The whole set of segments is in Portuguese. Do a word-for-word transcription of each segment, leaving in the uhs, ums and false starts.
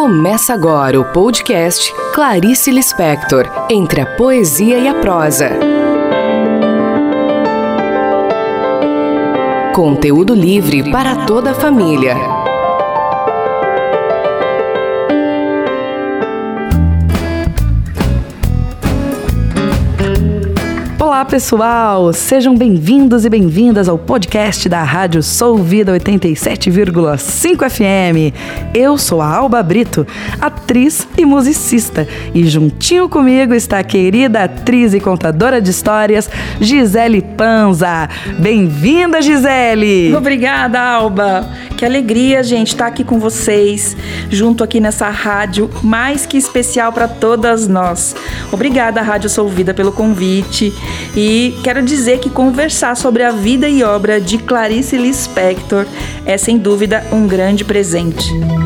Começa agora o podcast Clarice Lispector, entre a poesia e a prosa. Conteúdo livre para toda a família. Olá pessoal, sejam bem-vindos e bem-vindas ao podcast da Rádio Sou Vida oitenta e sete vírgula cinco F M. Eu sou a Alba Brito, atriz e musicista, e juntinho comigo está a querida atriz e contadora de histórias, Gisele Panza. Bem-vinda, Gisele! Obrigada, Alba! Que alegria, gente, estar aqui com vocês, junto aqui nessa rádio mais que especial para todas nós. Obrigada, Rádio Sou Vida, pelo convite. E quero dizer que conversar sobre a vida e obra de Clarice Lispector é, sem dúvida, um grande presente.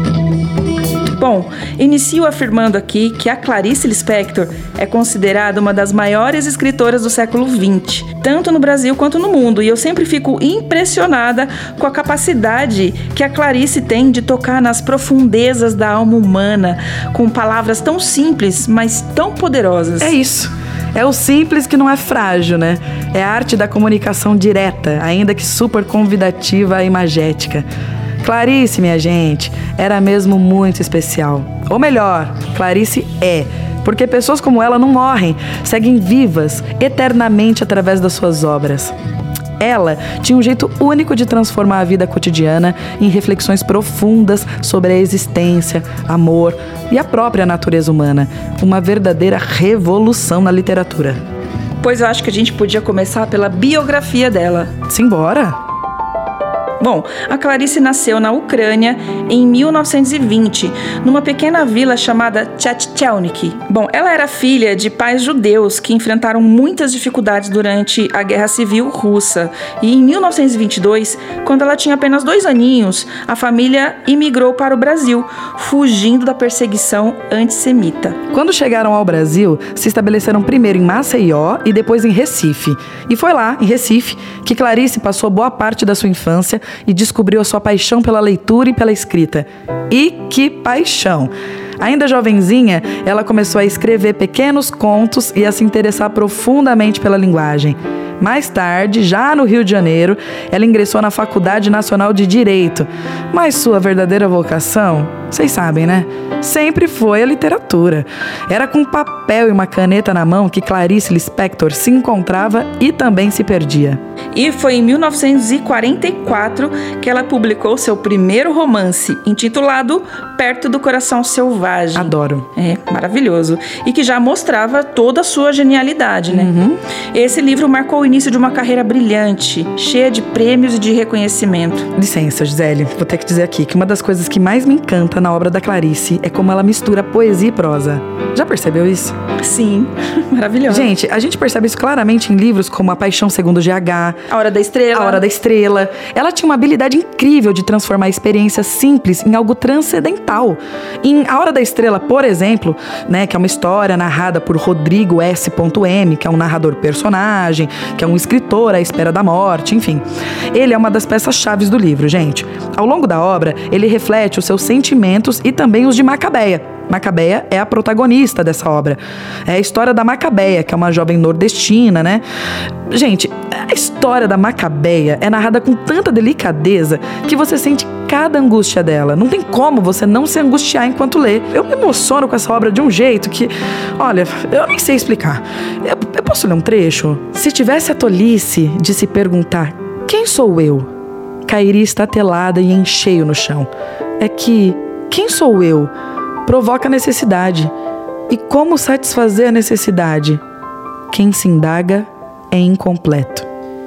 Bom, inicio afirmando aqui que a Clarice Lispector é considerada uma das maiores escritoras do século vinte, tanto no Brasil quanto no mundo, e eu sempre fico impressionada com a capacidade que a Clarice tem de tocar nas profundezas da alma humana, com palavras tão simples, mas tão poderosas. É isso. É o simples que não é frágil, né? É a arte da comunicação direta, ainda que super convidativa e imagética. Clarice, minha gente, era mesmo muito especial. Ou melhor, Clarice é, porque pessoas como ela não morrem, seguem vivas eternamente através das suas obras. Ela tinha um jeito único de transformar a vida cotidiana em reflexões profundas sobre a existência, amor e a própria natureza humana. Uma verdadeira revolução na literatura. Pois eu acho que a gente podia começar pela biografia dela. Simbora! Bom, a Clarice nasceu na Ucrânia em mil novecentos e vinte, numa pequena vila chamada Tchatchelnik. Bom, ela era filha de pais judeus que enfrentaram muitas dificuldades durante a Guerra Civil Russa. E em mil novecentos e vinte e dois, quando ela tinha apenas dois aninhos, a família imigrou para o Brasil, fugindo da perseguição antissemita. Quando chegaram ao Brasil, se estabeleceram primeiro em Maceió e depois em Recife. E foi lá, em Recife, que Clarice passou boa parte da sua infância e descobriu a sua paixão pela leitura e pela escrita. E que paixão! Ainda jovenzinha, ela começou a escrever pequenos contos e a se interessar profundamente pela linguagem. Mais tarde, já no Rio de Janeiro, ela ingressou na Faculdade Nacional de Direito. Mas sua verdadeira vocação, vocês sabem, né? Sempre foi a literatura. Era com papel e uma caneta na mão que Clarice Lispector se encontrava e também se perdia. E foi em mil novecentos e quarenta e quatro que ela publicou seu primeiro romance, intitulado Perto do Coração Selvagem. Adoro. É, maravilhoso. E que já mostrava toda a sua genialidade, né? Uhum. Esse livro marcou o início de uma carreira brilhante, cheia de prêmios e de reconhecimento. Licença, Gisele, vou ter que dizer aqui que uma das coisas que mais me encanta na obra da Clarice é como ela mistura poesia e prosa. Já percebeu isso? Sim, maravilhoso. Gente, a gente percebe isso claramente em livros como A Paixão Segundo G H, A Hora da Estrela. A Hora da Estrela. Ela tinha uma habilidade incrível de transformar experiências simples em algo transcendental. Em A Hora da Estrela, por exemplo, né, que é uma história narrada por Rodrigo S. M., que é um narrador personagem, que é um escritor à espera da morte, enfim. Ele é uma das peças-chave do livro, gente. Ao longo da obra, ele reflete os seus sentimentos e também os de Macabeia. Macabeia é a protagonista dessa obra. É a história da Macabeia, que é uma jovem nordestina, né? Gente, a história da Macabeia é narrada com tanta delicadeza que você sente cada angústia dela. Não tem como você não se angustiar enquanto lê. Eu me emociono com essa obra de um jeito que, olha, eu nem sei explicar. Eu, eu posso ler um trecho? Se tivesse a tolice de se perguntar quem sou eu, cairia estatelada e em cheio no chão. É que quem sou eu provoca necessidade. E como satisfazer a necessidade? Quem se indaga é incompleto.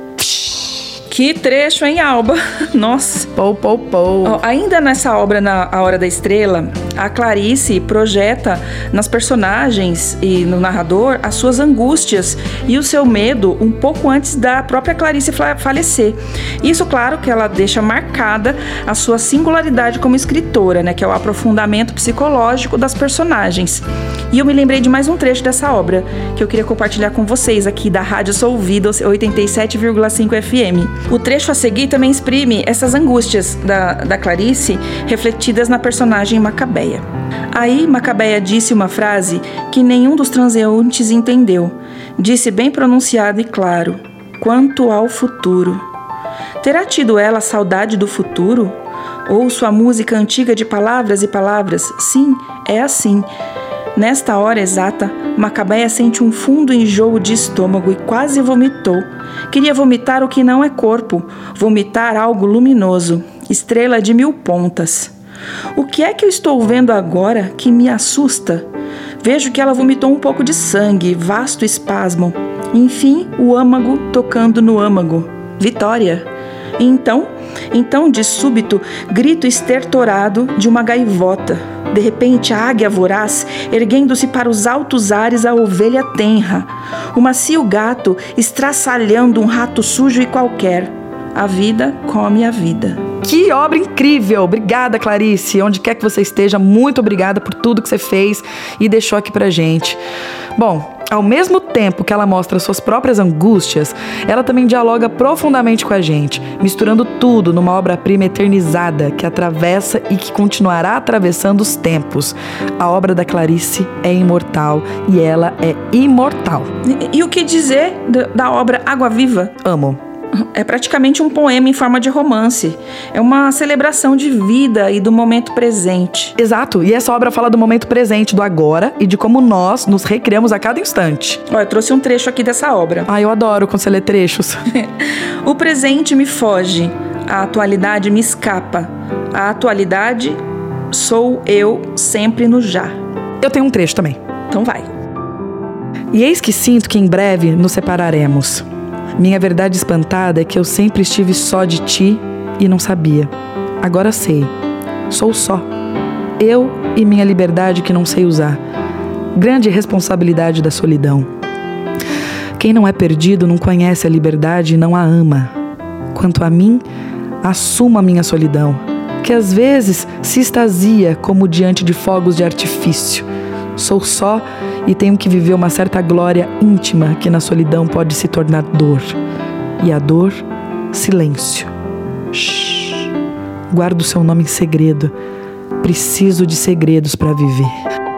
Que trecho, hein, Alba? Nossa. Pou, pou, pou. Oh, ainda nessa obra, na A Hora da Estrela, a Clarice projeta nas personagens e no narrador as suas angústias e o seu medo um pouco antes da própria Clarice falecer. Isso, claro, que ela deixa marcada a sua singularidade como escritora, né, que é o aprofundamento psicológico das personagens. E eu me lembrei de mais um trecho dessa obra que eu queria compartilhar com vocês aqui da Rádio Sou Vida oitenta e sete vírgula cinco F M. O trecho a seguir também exprime essas angústias da, da Clarice refletidas na personagem Macabeia. Macabeia. Aí Macabeia disse uma frase que nenhum dos transeuntes entendeu. Disse bem pronunciado e claro: quanto ao futuro. Terá tido ela saudade do futuro? Ou sua música antiga de palavras e palavras? Sim, é assim. Nesta hora exata, Macabeia sente um fundo enjoo de estômago e quase vomitou. Queria vomitar o que não é corpo, vomitar algo luminoso, estrela de mil pontas. O que é que eu estou vendo agora que me assusta? Vejo que ela vomitou um pouco de sangue, vasto espasmo. Enfim, o âmago tocando no âmago. Vitória! E então, então de súbito, grito estertorado de uma gaivota. De repente, a águia voraz, erguendo-se para os altos ares, a ovelha tenra. O macio gato estraçalhando um rato sujo e qualquer. A vida come a vida. Que obra incrível! Obrigada, Clarice. Onde quer que você esteja, muito obrigada por tudo que você fez e deixou aqui pra gente. Bom, ao mesmo tempo que ela mostra suas próprias angústias, ela também dialoga profundamente com a gente, misturando tudo numa obra-prima eternizada que atravessa e que continuará atravessando os tempos. A obra da Clarice é imortal e ela é imortal. E, e o que dizer da obra Água Viva? Amo. É praticamente um poema em forma de romance. É uma celebração de vida e do momento presente. Exato, e essa obra fala do momento presente, do agora e de como nós nos recriamos a cada instante. Ó, eu trouxe um trecho aqui dessa obra. Ah, eu adoro quando você lê trechos. O presente me foge, a atualidade me escapa. A atualidade sou eu sempre no já. Eu tenho um trecho também. Então vai. E eis que sinto que em breve nos separaremos. Minha verdade espantada é que eu sempre estive só de ti e não sabia. Agora sei. Sou só. Eu e minha liberdade que não sei usar. Grande responsabilidade da solidão. Quem não é perdido não conhece a liberdade e não a ama. Quanto a mim, assumo a minha solidão, que às vezes se extasia como diante de fogos de artifício. Sou só e tenho que viver uma certa glória íntima que na solidão pode se tornar dor. E a dor, silêncio. Shhh. Guardo seu nome em segredo. Preciso de segredos para viver.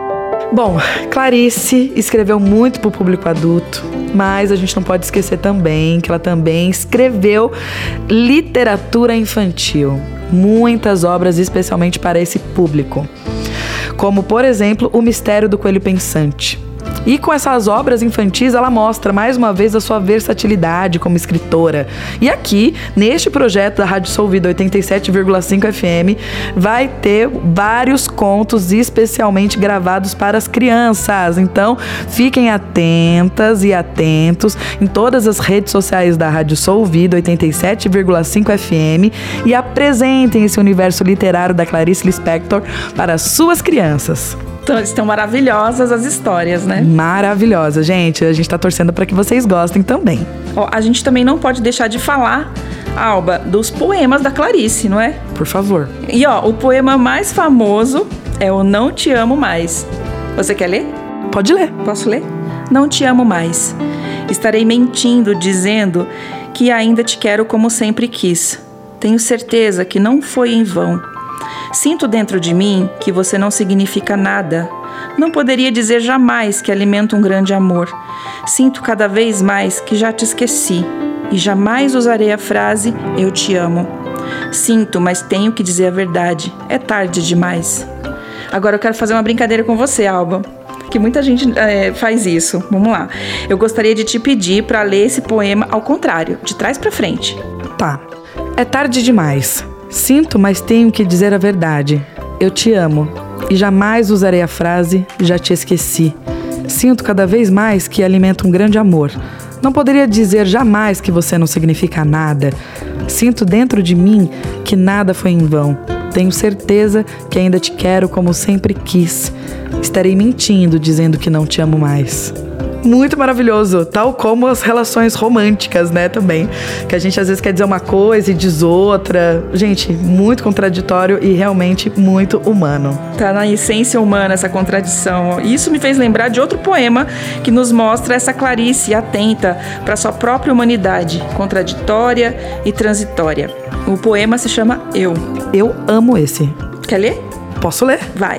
Bom, Clarice escreveu muito para o público adulto, mas a gente não pode esquecer também que ela também escreveu literatura infantil. Muitas obras especialmente para esse público. Como, por exemplo, O Mistério do Coelho Pensante. E com essas obras infantis, ela mostra mais uma vez a sua versatilidade como escritora. E aqui, neste projeto da Rádio Solvida oitenta e sete vírgula cinco F M, vai ter vários contos especialmente gravados para as crianças. Então, fiquem atentas e atentos em todas as redes sociais da Rádio Solvida oitenta e sete vírgula cinco F M e apresentem esse universo literário da Clarice Lispector para as suas crianças. Então, estão maravilhosas as histórias, né? Maravilhosa, gente. A gente tá torcendo para que vocês gostem também. Ó, a gente também não pode deixar de falar, Alba, dos poemas da Clarice, não é? Por favor. E ó, o poema mais famoso é o Não Te Amo Mais. Você quer ler? Pode ler. Posso ler? Não te amo mais. Estarei mentindo, dizendo que ainda te quero como sempre quis. Tenho certeza que não foi em vão. Sinto dentro de mim que você não significa nada. Não poderia dizer jamais que alimento um grande amor. Sinto cada vez mais que já te esqueci e jamais usarei a frase eu te amo. Sinto, mas tenho que dizer a verdade. É tarde demais. Agora eu quero fazer uma brincadeira com você, Alba, que muita gente é, faz isso. Vamos lá. Eu gostaria de te pedir para ler esse poema ao contrário, de trás para frente. Tá. É tarde demais. Sinto, mas tenho que dizer a verdade. Eu te amo e jamais usarei a frase já te esqueci. Sinto cada vez mais que alimento um grande amor. Não poderia dizer jamais que você não significa nada. Sinto dentro de mim que nada foi em vão. Tenho certeza que ainda te quero como sempre quis. Estarei mentindo dizendo que não te amo mais. Muito maravilhoso, tal como as relações românticas, né, também. Que a gente às vezes quer dizer uma coisa e diz outra. Gente, muito contraditório e realmente muito humano. Tá na essência humana essa contradição. Isso me fez lembrar de outro poema que nos mostra essa Clarice atenta para sua própria humanidade, contraditória e transitória. O poema se chama Eu. Eu amo esse. Quer ler? Posso ler? Vai.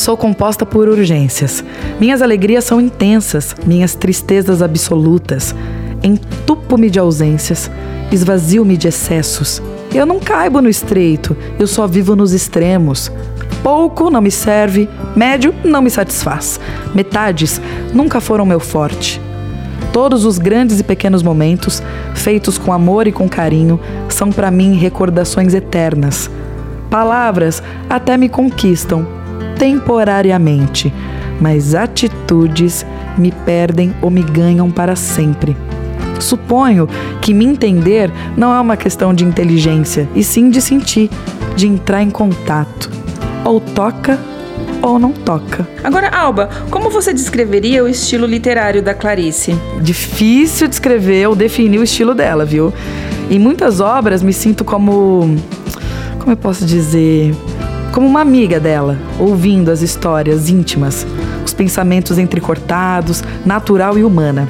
Sou composta por urgências. Minhas alegrias são intensas, minhas tristezas absolutas. Entupo-me de ausências, esvazio-me de excessos. Eu não caibo no estreito, eu só vivo nos extremos. Pouco não me serve, médio não me satisfaz. Metades nunca foram meu forte. Todos os grandes e pequenos momentos, feitos com amor e com carinho, são para mim recordações eternas. Palavras até me conquistam, temporariamente, mas atitudes me perdem ou me ganham para sempre. Suponho que me entender não é uma questão de inteligência, e sim de sentir, de entrar em contato. Ou toca ou não toca. Agora, Alba, como você descreveria o estilo literário da Clarice? Difícil descrever ou definir o estilo dela, viu? Em muitas obras me sinto como... Como eu posso dizer? Como uma amiga dela, ouvindo as histórias íntimas, os pensamentos entrecortados, natural e humana.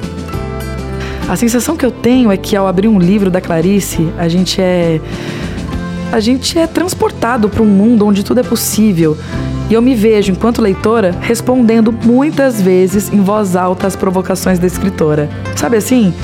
A sensação que eu tenho é que ao abrir um livro da Clarice, a gente é... A gente é transportado para um mundo onde tudo é possível. E eu me vejo, enquanto leitora, respondendo muitas vezes em voz alta às provocações da escritora. Sabe assim?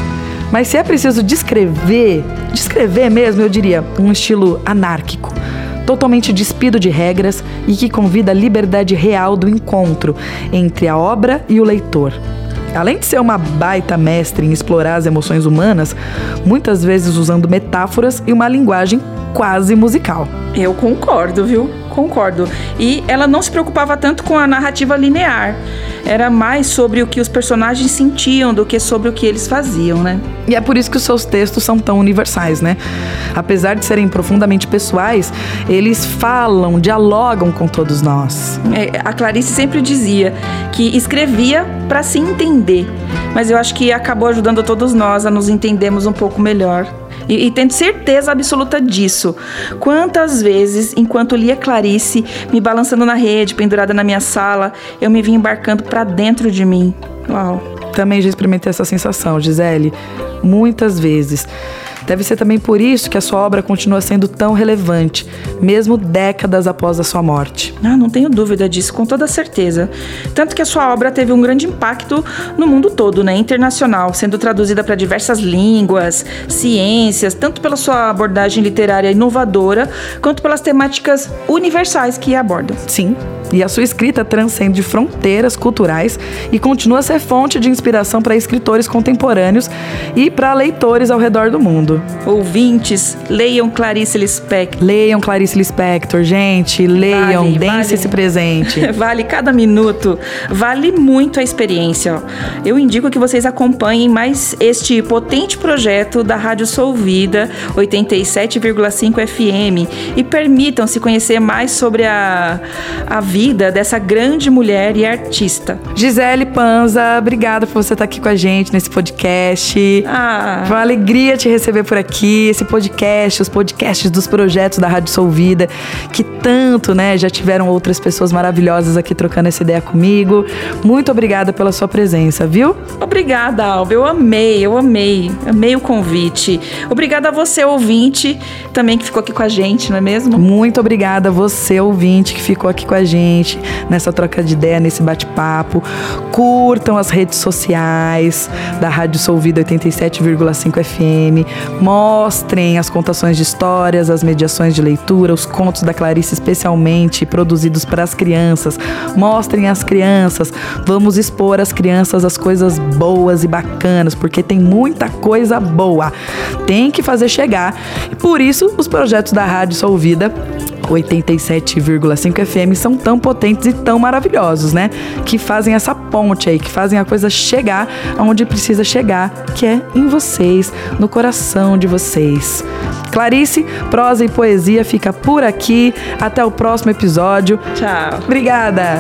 Mas se é preciso descrever, descrever mesmo, eu diria, um estilo anárquico, totalmente despido de regras e que convida a liberdade real do encontro entre a obra e o leitor. Além de ser uma baita mestre em explorar as emoções humanas, muitas vezes usando metáforas e uma linguagem quase musical. Eu concordo, viu? Concordo. E ela não se preocupava tanto com a narrativa linear. Era mais sobre o que os personagens sentiam do que sobre o que eles faziam, né? E é por isso que os seus textos são tão universais, né? Apesar de serem profundamente pessoais, eles falam, dialogam com todos nós. É, a Clarice sempre dizia que escrevia para se entender, mas eu acho que acabou ajudando todos nós a nos entendermos um pouco melhor. E, e tenho certeza absoluta disso. Quantas vezes, enquanto lia Clarice, me balançando na rede, pendurada na minha sala, eu me vi embarcando pra dentro de mim. Uau. Também já experimentei essa sensação, Gisele, muitas vezes. Deve ser também por isso que a sua obra continua sendo tão relevante, mesmo décadas após a sua morte. Ah, não tenho dúvida disso, com toda certeza. Tanto que a sua obra teve um grande impacto no mundo todo, né, internacional, sendo traduzida para diversas línguas, ciências, tanto pela sua abordagem literária inovadora, quanto pelas temáticas universais que abordam. Sim, e a sua escrita transcende fronteiras culturais e continua a ser fonte de inspiração para escritores contemporâneos e para leitores ao redor do mundo. Ouvintes, leiam Clarice Lispector. Leiam Clarice Lispector, gente, leiam, vale, deem-se vale. esse presente. Vale cada minuto, vale muito a experiência. Eu indico que vocês acompanhem mais este potente projeto da Rádio Solvida oitenta e sete vírgula cinco F M e permitam-se conhecer mais sobre a, a vida dessa grande mulher e artista. Gisele Panza, obrigada por você estar aqui com a gente nesse podcast. Ah. Foi uma alegria te receber por aqui, esse podcast, os podcasts dos projetos da Rádio Solvida, que tanto, né, já tiveram outras pessoas maravilhosas aqui trocando essa ideia comigo. Muito obrigada pela sua presença, viu? Obrigada, Alba, eu amei, eu amei, amei o convite. Obrigada a você, ouvinte, também que ficou aqui com a gente, não é mesmo? Muito obrigada a você, ouvinte, que ficou aqui com a gente nessa troca de ideia, nesse bate-papo. Curtam as redes sociais da Rádio Solvida oitenta e sete vírgula cinco F M. Mostrem as contações de histórias, as mediações de leitura, os contos da Clarice especialmente produzidos para as crianças. Mostrem às crianças. Vamos expor às crianças as coisas boas e bacanas, porque tem muita coisa boa. Tem que fazer chegar. E por isso, os projetos da Rádio Solvida oitenta e sete vírgula cinco F M são tão potentes e tão maravilhosos, né? Que fazem essa ponte aí, que fazem a coisa chegar aonde precisa chegar, que é em vocês, no coração de vocês. Clarice, prosa e poesia fica por aqui. Até o próximo episódio. Tchau. Obrigada.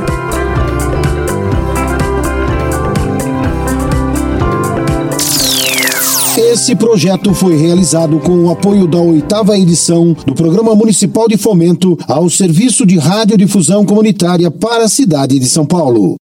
Esse projeto foi realizado com o apoio da oitava edição do Programa Municipal de Fomento ao Serviço de Radiodifusão Comunitária para a cidade de São Paulo.